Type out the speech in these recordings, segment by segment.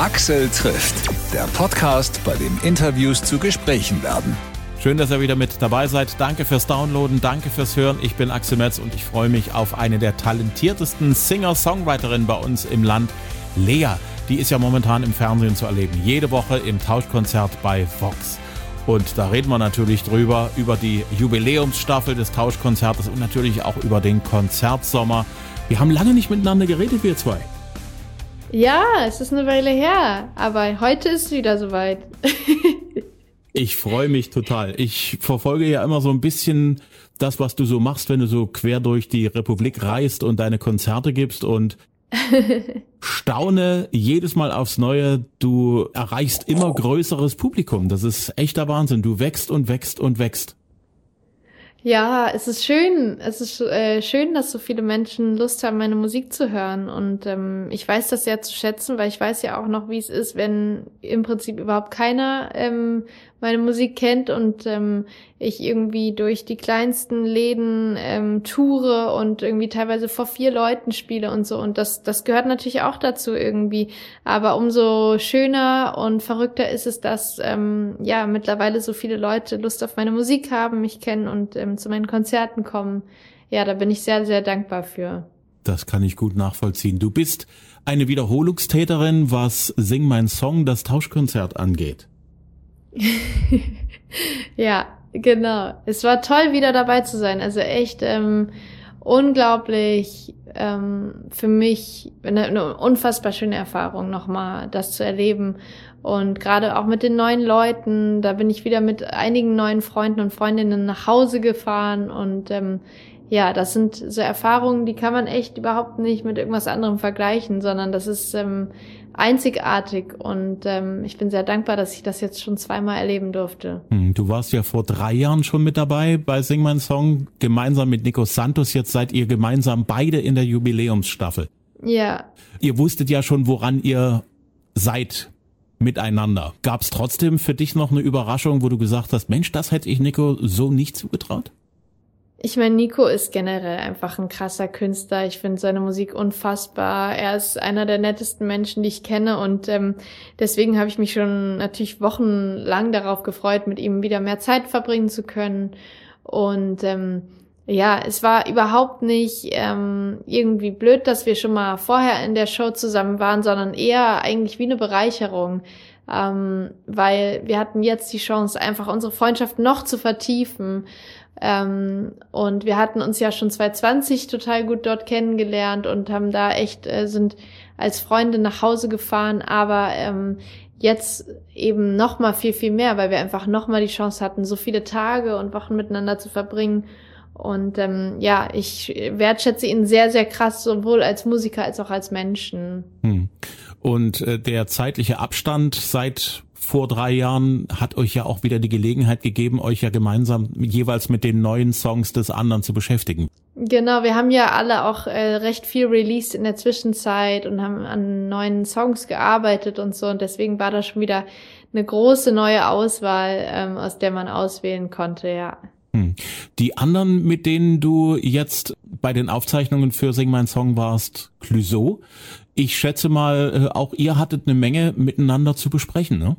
Axel trifft, der Podcast, bei dem Interviews zu Gesprächen werden. Schön, dass ihr wieder mit dabei seid. Danke fürs Downloaden, danke fürs Hören. Ich bin Axel Metz und ich freue mich auf eine der talentiertesten Singer-Songwriterinnen bei uns im Land, Lea. Die ist ja momentan im Fernsehen zu erleben. Jede Woche im Tauschkonzert bei Vox. Und da reden wir natürlich drüber, über die Jubiläumsstaffel des Tauschkonzertes und natürlich auch über den Konzertsommer. Wir haben lange nicht miteinander geredet, wir zwei. Ja, es ist eine Weile her, aber heute ist es wieder soweit. Ich freue mich total. Ich verfolge ja immer so ein bisschen das, was du so machst, wenn du so quer durch die Republik reist und deine Konzerte gibst und staune jedes Mal aufs Neue. Du erreichst immer größeres Publikum. Das ist echter Wahnsinn. Du wächst und wächst und wächst. Ja, es ist schön. Es ist schön, dass so viele Menschen Lust haben, meine Musik zu hören. Und ich weiß das sehr zu schätzen, weil ich weiß ja auch noch, wie es ist, wenn im Prinzip überhaupt keiner meine Musik kennt und ich irgendwie durch die kleinsten Läden toure und irgendwie teilweise vor 4 Leuten spiele und so. Und das gehört natürlich auch dazu irgendwie. Aber umso schöner und verrückter ist es, dass mittlerweile so viele Leute Lust auf meine Musik haben, mich kennen und zu meinen Konzerten kommen. Ja, da bin ich sehr, sehr dankbar für. Das kann ich gut nachvollziehen. Du bist eine Wiederholungstäterin, was Sing mein Song, das Tauschkonzert angeht. Ja, genau. Es war toll, wieder dabei zu sein. Also echt unglaublich für mich eine unfassbar schöne Erfahrung, nochmal das zu erleben. Und gerade auch mit den neuen Leuten, da bin ich wieder mit einigen neuen Freunden und Freundinnen nach Hause gefahren. Und das sind so Erfahrungen, die kann man echt überhaupt nicht mit irgendwas anderem vergleichen, sondern das ist einzigartig. Und ich bin sehr dankbar, dass ich das jetzt schon 2-mal erleben durfte. Du warst ja vor 3 Jahren schon mit dabei bei Sing mein Song, gemeinsam mit Nico Santos. Jetzt seid ihr gemeinsam beide in der Jubiläumsstaffel. Ja. Ihr wusstet ja schon, woran ihr seid miteinander. Gab es trotzdem für dich noch eine Überraschung, wo du gesagt hast, Mensch, das hätte ich Nico so nicht zugetraut? Ich meine, Nico ist generell einfach ein krasser Künstler. Ich finde seine Musik unfassbar. Er ist einer der nettesten Menschen, die ich kenne und deswegen habe ich mich schon natürlich wochenlang darauf gefreut, mit ihm wieder mehr Zeit verbringen zu können. Und es war überhaupt nicht irgendwie blöd, dass wir schon mal vorher in der Show zusammen waren, sondern eher eigentlich wie eine Bereicherung, weil wir hatten jetzt die Chance, einfach unsere Freundschaft noch zu vertiefen. Und wir hatten uns ja schon 2020 total gut dort kennengelernt und haben da echt, sind als Freunde nach Hause gefahren, aber jetzt eben noch mal viel, viel mehr, weil wir einfach noch mal die Chance hatten, so viele Tage und Wochen miteinander zu verbringen. Und ich wertschätze ihn sehr, sehr krass, sowohl als Musiker als auch als Menschen. Und der zeitliche Abstand seit vor 3 Jahren hat euch ja auch wieder die Gelegenheit gegeben, euch ja gemeinsam jeweils mit den neuen Songs des anderen zu beschäftigen. Genau, wir haben ja alle auch recht viel released in der Zwischenzeit und haben an neuen Songs gearbeitet und so. Und deswegen war da schon wieder eine große neue Auswahl, aus der man auswählen konnte, ja. Die anderen, mit denen du jetzt bei den Aufzeichnungen für Sing mein Song warst, Clouseau. Ich schätze mal, auch ihr hattet eine Menge miteinander zu besprechen, ne?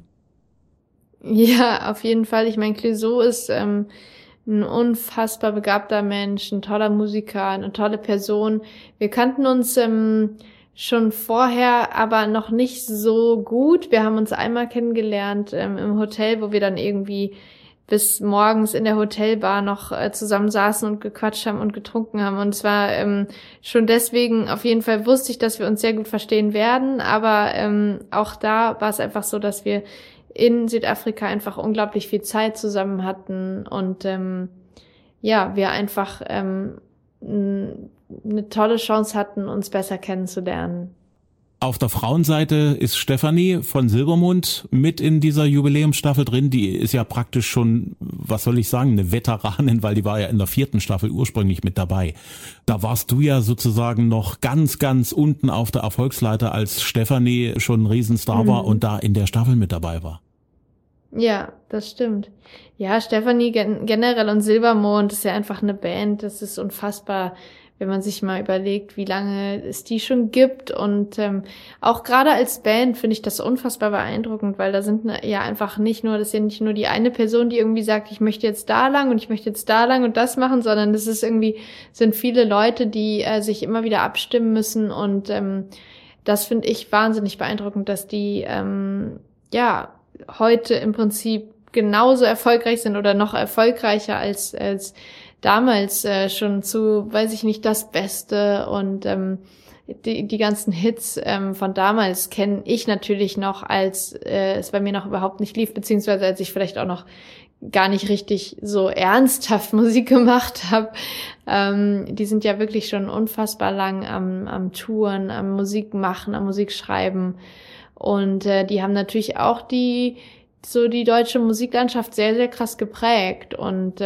Ja, auf jeden Fall. Ich meine, Clouseau ist ein unfassbar begabter Mensch, ein toller Musiker, eine tolle Person. Wir kannten uns schon vorher, aber noch nicht so gut. Wir haben uns einmal kennengelernt im Hotel, wo wir dann irgendwie bis morgens in der Hotelbar noch zusammen saßen und gequatscht haben und getrunken haben. Und es war schon deswegen, auf jeden Fall wusste ich, dass wir uns sehr gut verstehen werden. Aber auch da war es einfach so, dass wir in Südafrika einfach unglaublich viel Zeit zusammen hatten und wir einfach eine tolle Chance hatten, uns besser kennenzulernen. Auf der Frauenseite ist Stefanie von Silbermond mit in dieser Jubiläumsstaffel drin. Die ist ja praktisch schon, was soll ich sagen, eine Veteranin, weil die war ja in der 4. Staffel ursprünglich mit dabei. Da warst du ja sozusagen noch ganz, ganz unten auf der Erfolgsleiter, als Stefanie schon ein Riesenstar war und da in der Staffel mit dabei war. Ja, das stimmt. Ja, Stefanie generell und Silbermond ist ja einfach eine Band. Das ist unfassbar, wenn man sich mal überlegt, wie lange es die schon gibt. Und auch gerade als Band finde ich das unfassbar beeindruckend, weil da sind ja einfach das ist ja nicht nur die eine Person, die irgendwie sagt, ich möchte jetzt da lang und ich möchte jetzt da lang und das machen, sondern das ist sind viele Leute, die sich immer wieder abstimmen müssen. Und das finde ich wahnsinnig beeindruckend, dass die heute im Prinzip genauso erfolgreich sind oder noch erfolgreicher als damals schon zu, weiß ich nicht, das Beste und die ganzen Hits von damals kenne ich natürlich noch, als es bei mir noch überhaupt nicht lief, beziehungsweise als ich vielleicht auch noch gar nicht richtig so ernsthaft Musik gemacht habe. Die sind ja wirklich schon unfassbar lang am Touren, am Musik machen, am Musik schreiben und die haben natürlich auch die deutsche Musiklandschaft sehr, sehr krass geprägt und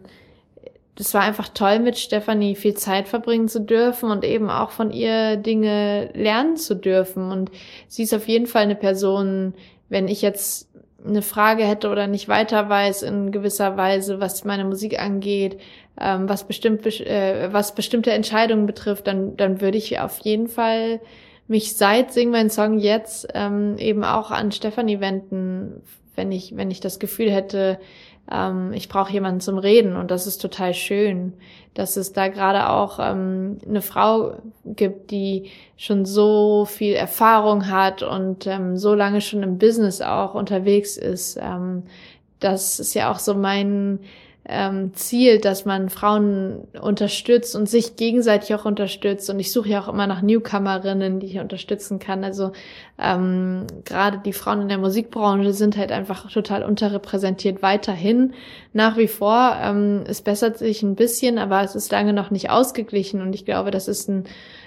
das war einfach toll, mit Stefanie viel Zeit verbringen zu dürfen und eben auch von ihr Dinge lernen zu dürfen. Und sie ist auf jeden Fall eine Person, wenn ich jetzt eine Frage hätte oder nicht weiter weiß in gewisser Weise, was meine Musik angeht, was bestimmte Entscheidungen betrifft, dann würde ich auf jeden Fall mich seit Sing meinen Song jetzt eben auch an Stefanie wenden, wenn ich das Gefühl hätte, ich brauche jemanden zum Reden und das ist total schön, dass es da gerade auch eine Frau gibt, die schon so viel Erfahrung hat und so lange schon im Business auch unterwegs ist. Das ist ja auch so mein Ziel, dass man Frauen unterstützt und sich gegenseitig auch unterstützt. Und ich suche ja auch immer nach Newcomerinnen, die ich unterstützen kann. Also gerade die Frauen in der Musikbranche sind halt einfach total unterrepräsentiert weiterhin. Nach wie vor, es bessert sich ein bisschen, aber es ist lange noch nicht ausgeglichen. Und ich glaube, das ist ein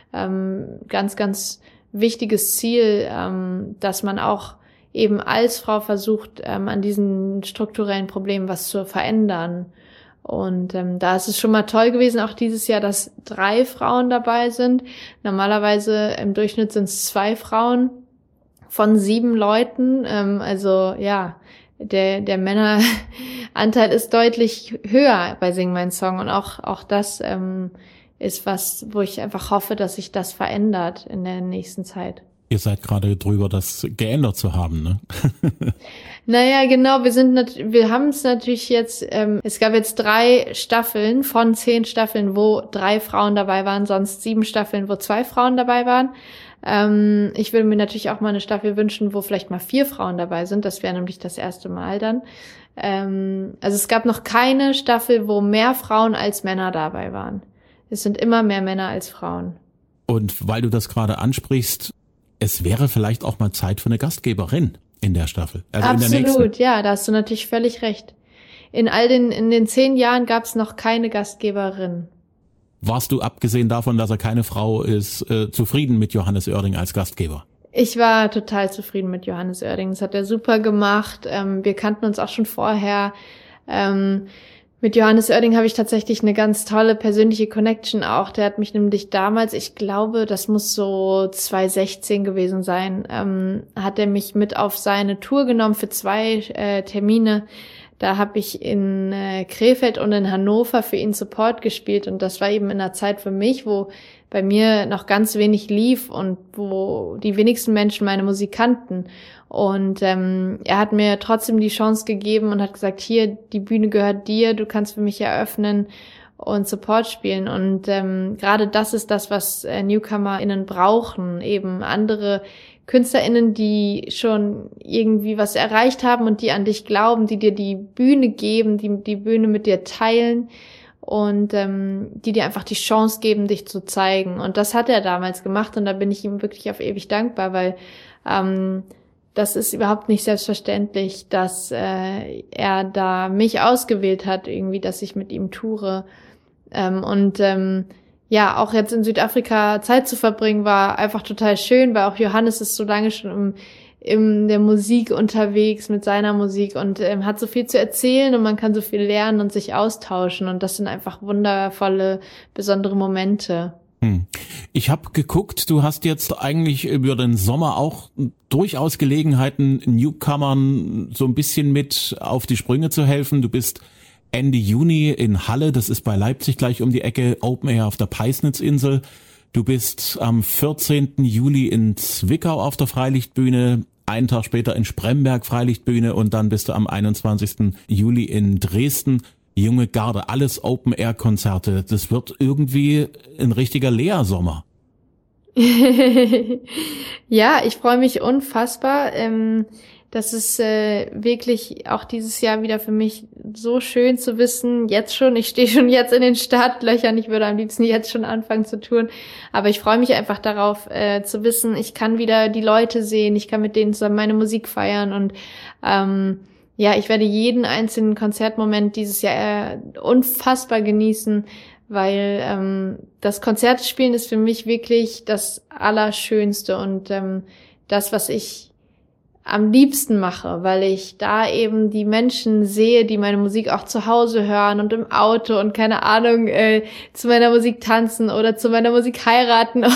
ganz, ganz wichtiges Ziel, dass man auch eben als Frau versucht, an diesen strukturellen Problemen was zu verändern. Und da ist es schon mal toll gewesen, auch dieses Jahr, dass 3 Frauen dabei sind. Normalerweise im Durchschnitt sind es 2 Frauen von 7 Leuten. Also ja, der Männeranteil ist deutlich höher bei Sing mein Song. Und auch das ist was, wo ich einfach hoffe, dass sich das verändert in der nächsten Zeit. Ihr seid gerade drüber, das geändert zu haben, ne? Naja, genau, wir haben es natürlich jetzt, es gab jetzt 3 Staffeln von 10 Staffeln, wo 3 Frauen dabei waren, sonst 7 Staffeln, wo 2 Frauen dabei waren. Ich würde mir natürlich auch mal eine Staffel wünschen, wo vielleicht mal 4 Frauen dabei sind, das wäre nämlich das erste Mal dann. Also es gab noch keine Staffel, wo mehr Frauen als Männer dabei waren. Es sind immer mehr Männer als Frauen. Und weil du das gerade ansprichst, es wäre vielleicht auch mal Zeit für eine Gastgeberin in der Staffel. Also absolut, in der nächsten. Ja, da hast du natürlich völlig recht. In den 10 Jahren gab es noch keine Gastgeberin. Warst du, abgesehen davon, dass er keine Frau ist, zufrieden mit Johannes Oerding als Gastgeber? Ich war total zufrieden mit Johannes Oerding. Das hat er super gemacht. Wir kannten uns auch schon vorher. Mit Johannes Oerding habe ich tatsächlich eine ganz tolle persönliche Connection auch. Der hat mich nämlich damals, ich glaube, das muss so 2016 gewesen sein, hat er mich mit auf seine Tour genommen für 2 Termine. Da habe ich in Krefeld und in Hannover für ihn Support gespielt und das war eben in einer Zeit für mich, wo bei mir noch ganz wenig lief und wo die wenigsten Menschen meine Musik kannten. Und er hat mir trotzdem die Chance gegeben und hat gesagt, hier, die Bühne gehört dir, du kannst für mich eröffnen und Support spielen. Und gerade das ist das, was NewcomerInnen brauchen, eben andere KünstlerInnen, die schon irgendwie was erreicht haben und die an dich glauben, die dir die Bühne geben, die Bühne mit dir teilen und die dir einfach die Chance geben, dich zu zeigen. Und das hat er damals gemacht und da bin ich ihm wirklich auf ewig dankbar, weil das ist überhaupt nicht selbstverständlich, dass er da mich ausgewählt hat, irgendwie, dass ich mit ihm toure. Ja, auch jetzt in Südafrika Zeit zu verbringen, war einfach total schön, weil auch Johannes ist so lange schon in der Musik unterwegs mit seiner Musik und hat so viel zu erzählen und man kann so viel lernen und sich austauschen und das sind einfach wundervolle, besondere Momente. Ich habe geguckt, du hast jetzt eigentlich über den Sommer auch durchaus Gelegenheiten, Newcomern so ein bisschen mit auf die Sprünge zu helfen. Du bist Ende Juni in Halle, das ist bei Leipzig gleich um die Ecke, Open Air auf der Peisnitzinsel. Du bist am 14. Juli in Zwickau auf der Freilichtbühne, einen Tag später in Spremberg Freilichtbühne und dann bist du am 21. Juli in Dresden. Junge Garde, alles Open-Air-Konzerte. Das wird irgendwie ein richtiger Lea-Sommer. Ja, ich freue mich unfassbar. Das ist wirklich auch dieses Jahr wieder für mich so schön zu wissen. Jetzt schon, ich stehe schon jetzt in den Startlöchern. Ich würde am liebsten jetzt schon anfangen zu touren. Aber ich freue mich einfach darauf zu wissen, ich kann wieder die Leute sehen. Ich kann mit denen zusammen meine Musik feiern und ja, ich werde jeden einzelnen Konzertmoment dieses Jahr unfassbar genießen, weil das Konzertspielen ist für mich wirklich das Allerschönste und das, was ich am liebsten mache, weil ich da eben die Menschen sehe, die meine Musik auch zu Hause hören und im Auto und keine Ahnung, zu meiner Musik tanzen oder zu meiner Musik heiraten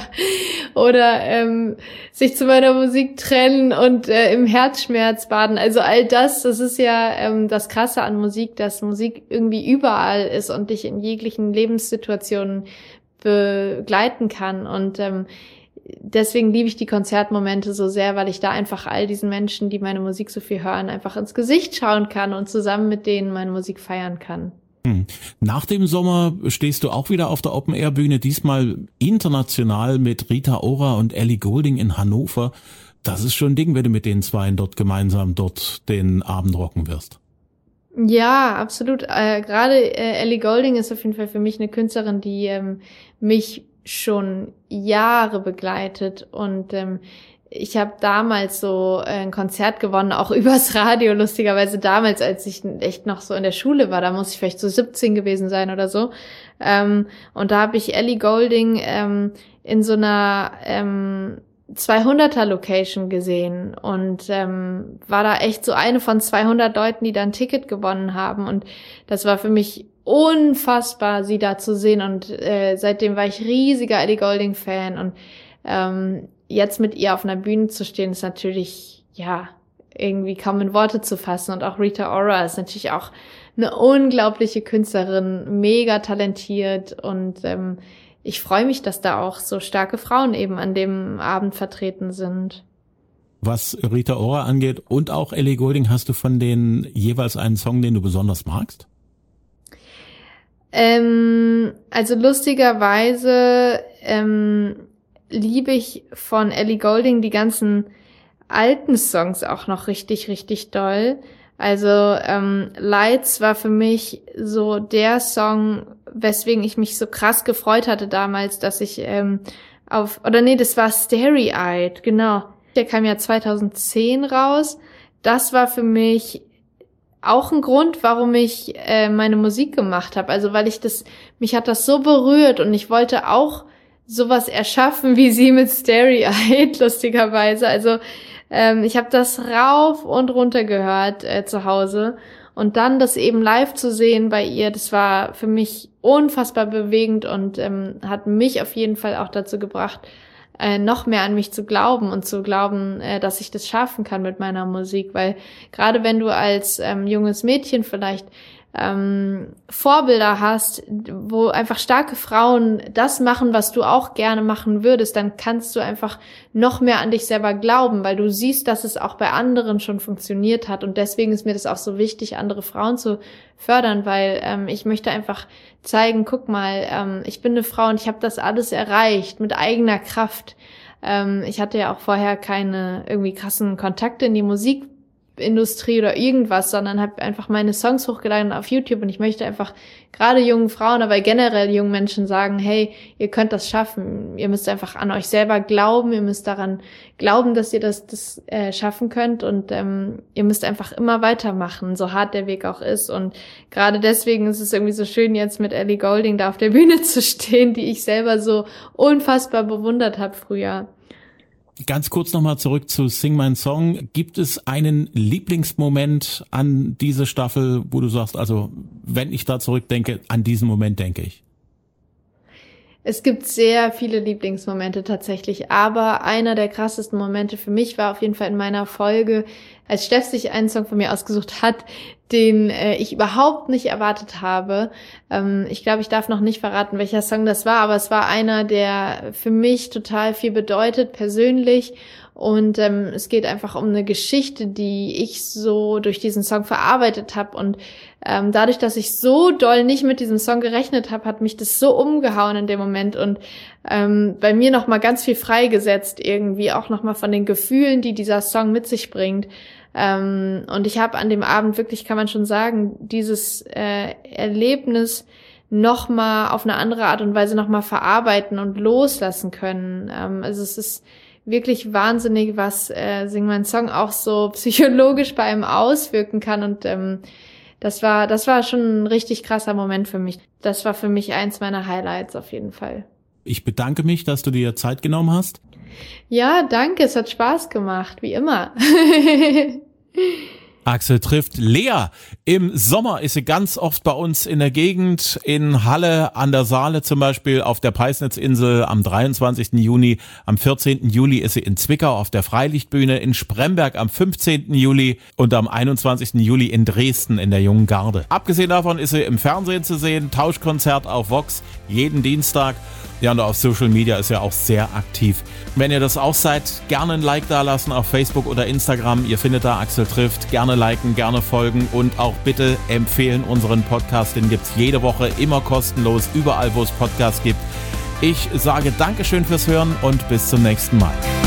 oder sich zu meiner Musik trennen und im Herzschmerz baden. Also all das ist ja das Krasse an Musik, dass Musik irgendwie überall ist und dich in jeglichen Lebenssituationen begleiten kann und deswegen liebe ich die Konzertmomente so sehr, weil ich da einfach all diesen Menschen, die meine Musik so viel hören, einfach ins Gesicht schauen kann und zusammen mit denen meine Musik feiern kann. Nach dem Sommer stehst du auch wieder auf der Open-Air-Bühne, diesmal international mit Rita Ora und Ellie Goulding in Hannover. Das ist schon ein Ding, wenn du mit den Zweien dort gemeinsam den Abend rocken wirst. Ja, absolut. Gerade Ellie Goulding ist auf jeden Fall für mich eine Künstlerin, die mich schon Jahre begleitet und ich habe damals so ein Konzert gewonnen, auch übers Radio, lustigerweise damals, als ich echt noch so in der Schule war, da muss ich vielleicht so 17 gewesen sein oder so und da habe ich Ellie Goulding in so einer 200er Location gesehen und war da echt so eine von 200 Leuten, die da ein Ticket gewonnen haben und das war für mich unfassbar, sie da zu sehen und seitdem war ich riesiger Ellie Goulding-Fan und jetzt mit ihr auf einer Bühne zu stehen, ist natürlich, ja, irgendwie kaum in Worte zu fassen und auch Rita Ora ist natürlich auch eine unglaubliche Künstlerin, mega talentiert und ich freue mich, dass da auch so starke Frauen eben an dem Abend vertreten sind. Was Rita Ora angeht und auch Ellie Goulding, hast du von denen jeweils einen Song, den du besonders magst? Also lustigerweise liebe ich von Ellie Goulding die ganzen alten Songs auch noch richtig, richtig doll. Also Lights war für mich so der Song, weswegen ich mich so krass gefreut hatte damals, dass ich das war Starry-Eyed, genau. Der kam ja 2010 raus. Das war für mich auch ein Grund, warum ich meine Musik gemacht habe. Also weil mich hat das so berührt und ich wollte auch sowas erschaffen wie sie mit Starry-Eyed, lustigerweise. Also ich habe das rauf und runter gehört zu Hause und dann das eben live zu sehen bei ihr, das war für mich unfassbar bewegend und hat mich auf jeden Fall auch dazu gebracht, noch mehr an mich zu glauben und zu glauben, dass ich das schaffen kann mit meiner Musik, weil gerade wenn du als junges Mädchen vielleicht Vorbilder hast, wo einfach starke Frauen das machen, was du auch gerne machen würdest, dann kannst du einfach noch mehr an dich selber glauben, weil du siehst, dass es auch bei anderen schon funktioniert hat und deswegen ist mir das auch so wichtig, andere Frauen zu fördern, weil ich möchte einfach zeigen, guck mal, ich bin eine Frau und ich habe das alles erreicht mit eigener Kraft. Ich hatte ja auch vorher keine irgendwie krassen Kontakte in die Musikindustrie oder irgendwas, sondern habe einfach meine Songs hochgeladen auf YouTube und ich möchte einfach gerade jungen Frauen, aber generell jungen Menschen sagen, hey, ihr könnt das schaffen. Ihr müsst einfach an euch selber glauben, ihr müsst daran glauben, dass ihr das schaffen könnt und ihr müsst einfach immer weitermachen, so hart der Weg auch ist und gerade deswegen ist es irgendwie so schön, jetzt mit Ellie Goulding da auf der Bühne zu stehen, die ich selber so unfassbar bewundert habe früher. Ganz kurz nochmal zurück zu Sing My Song. Gibt es einen Lieblingsmoment an diese Staffel, wo du sagst, also wenn ich da zurückdenke, an diesen Moment denke ich? Es gibt sehr viele Lieblingsmomente tatsächlich, aber einer der krassesten Momente für mich war auf jeden Fall in meiner Folge als Steff sich einen Song von mir ausgesucht hat, den ich überhaupt nicht erwartet habe. Ich glaube, ich darf noch nicht verraten, welcher Song das war, aber es war einer, der für mich total viel bedeutet, persönlich. Und es geht einfach um eine Geschichte, die ich so durch diesen Song verarbeitet habe. Und dadurch, dass ich so doll nicht mit diesem Song gerechnet habe, hat mich das so umgehauen in dem Moment und bei mir nochmal ganz viel freigesetzt, irgendwie auch nochmal von den Gefühlen, die dieser Song mit sich bringt. Und ich habe an dem Abend wirklich, kann man schon sagen, dieses Erlebnis nochmal auf eine andere Art und Weise nochmal verarbeiten und loslassen können. Also es ist wirklich wahnsinnig, was Sing mein Song auch so psychologisch bei einem auswirken kann. Und das war schon ein richtig krasser Moment für mich. Das war für mich eins meiner Highlights auf jeden Fall. Ich bedanke mich, dass du dir Zeit genommen hast. Ja, danke. Es hat Spaß gemacht, wie immer. Axel trifft Lea. Im Sommer ist sie ganz oft bei uns in der Gegend, in Halle an der Saale zum Beispiel, auf der Peisnitzinsel am 23. Juni. Am 14. Juli ist sie in Zwickau auf der Freilichtbühne, in Spremberg am 15. Juli und am 21. Juli in Dresden in der Jungen Garde. Abgesehen davon ist sie im Fernsehen zu sehen, Tauschkonzert auf Vox jeden Dienstag. Ja, und auf Social Media ist ja auch sehr aktiv. Wenn ihr das auch seid, gerne ein Like da lassen auf Facebook oder Instagram. Ihr findet da Axel trifft. Gerne liken, gerne folgen und auch bitte empfehlen unseren Podcast. Den gibt's jede Woche immer kostenlos, überall wo es Podcasts gibt. Ich sage Dankeschön fürs Hören und bis zum nächsten Mal.